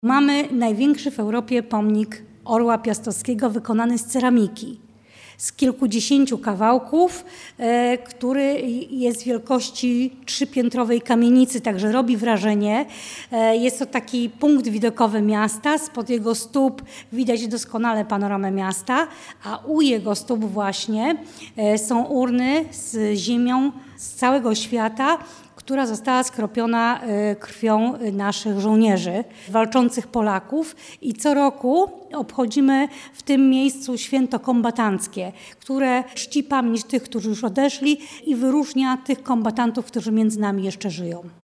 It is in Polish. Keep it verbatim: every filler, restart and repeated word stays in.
Mamy największy w Europie pomnik Orła Piastowskiego wykonany z ceramiki. Z kilkudziesięciu kawałków, e, który jest wielkości trzypiętrowej kamienicy, także robi wrażenie. E, jest to taki punkt widokowy miasta, spod jego stóp widać doskonale panoramę miasta, a u jego stóp właśnie e, są urny z ziemią z całego świata, która została skropiona krwią naszych żołnierzy, walczących Polaków. I co roku obchodzimy w tym miejscu święto kombatanckie, które czci pamięć tych, którzy już odeszli i wyróżnia tych kombatantów, którzy między nami jeszcze żyją.